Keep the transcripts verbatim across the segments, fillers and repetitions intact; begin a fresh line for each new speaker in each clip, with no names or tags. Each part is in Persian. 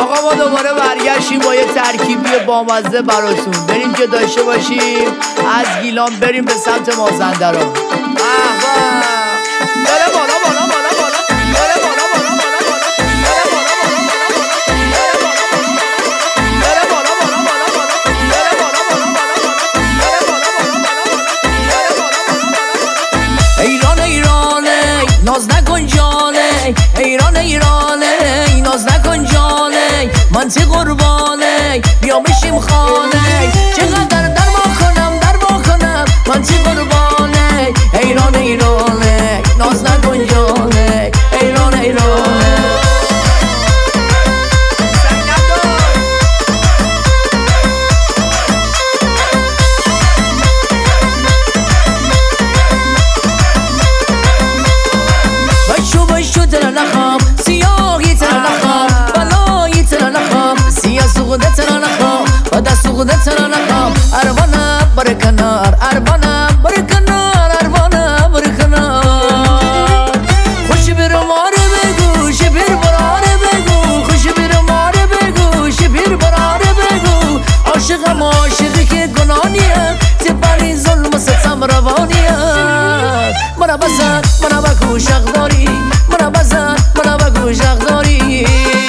آقا ما دوباره برگشتیم با یه ترکیبی بامزه براتون. بریم که داشته باشیم از گیلان بریم به سمت مازندران. بره بالا بالا بالا بالا بره بالا بالا بالا بالا بره بالا بالا بالا بالا بره بالا بالا بالا بالا بره بالا بالا بالا ایران ایرانه ناز نکن جانه، ایران ایرانه ناز نکن جانه، من تی قربانه بیا بشیم خانه، چقدر در ما کنم در ما کنم من تی قربانه، ایران ایرانه ناز نکن جانه، ایران ایرانه. بشو بشو تر نخواب سیاهی تر نخواب بلایی تر نخواب سیاه سوغده تر نخواب و دست سوغده تر نخواب اروانا بر کنار اروانا بر کنار اروانا بر کنار خوش بیر ماره بگو شبیر براره بگو خوش بیر ماره بگو شبیر براره بگو عاشقم عاشقی که گنانیه تبانی ظلم ستم روانیه مرا بزن مرا بگو شق داری مرا بزن مرا بگو شق داری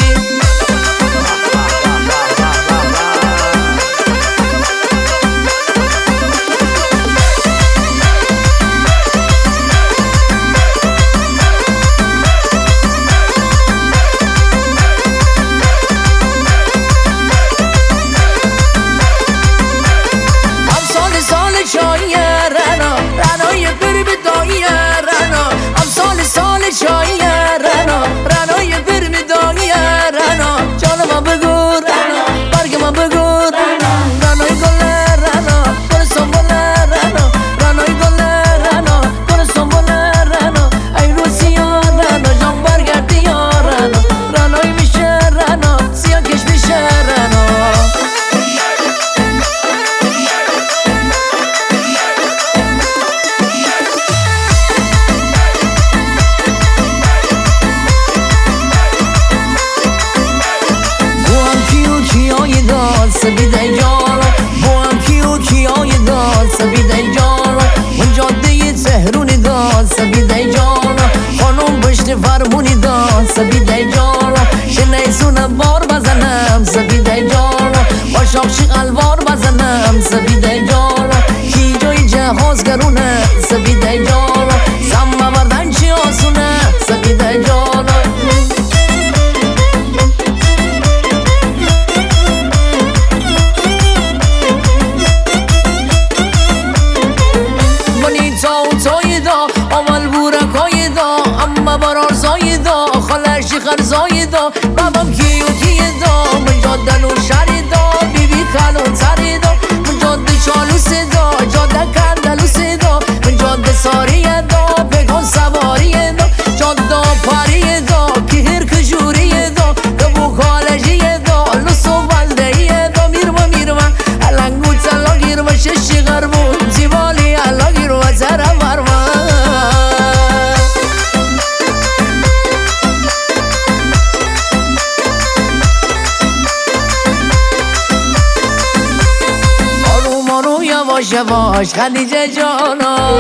سبیده جان با هم کیو کیای داد سبیده جان اون جاده تهرونی داد سبیده جان خانم پشت فرمونی داد سبیده جان شنیسون بار بزنم سبیده جان با شاخشی الوار بزنم سبیده جان کی جای جهاز گرونه سبیده جان زم بردن چی آسونه سبیده جان برار زایدا خالشی خر زایدا بابام کیو کیدا من جاده نور شریدا بیبی خالون سریدا من جاده چالو سدا جاده کندلو سدا من جاده ساری دا بگان سواری دا جاده پاری دا که هر کجوری دا دبو خالشی دا لسو والده دا میرما میرما الانگو تلا گیرما ششی غربون زیبالی الا گیرما زره ورما یواش یواش خدیجه جانا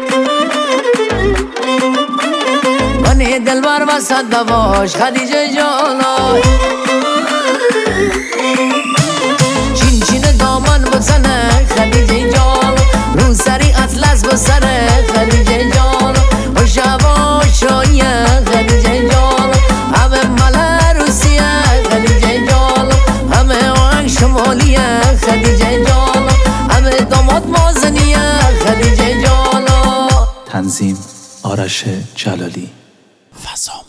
منی دلبر وسط دواش خدیجه جانا چین چین دامن بزنه خدیجه جانا رو سری اطلس بسره خدیجه جانا و یواش شایه خدیجه جانا همه مله روسیه خدیجه جانا همه آهنگ شمالیه خدیجه جانا داماد مازنیه خدیجه جانا.
تنظیم آرش جلالی. فضا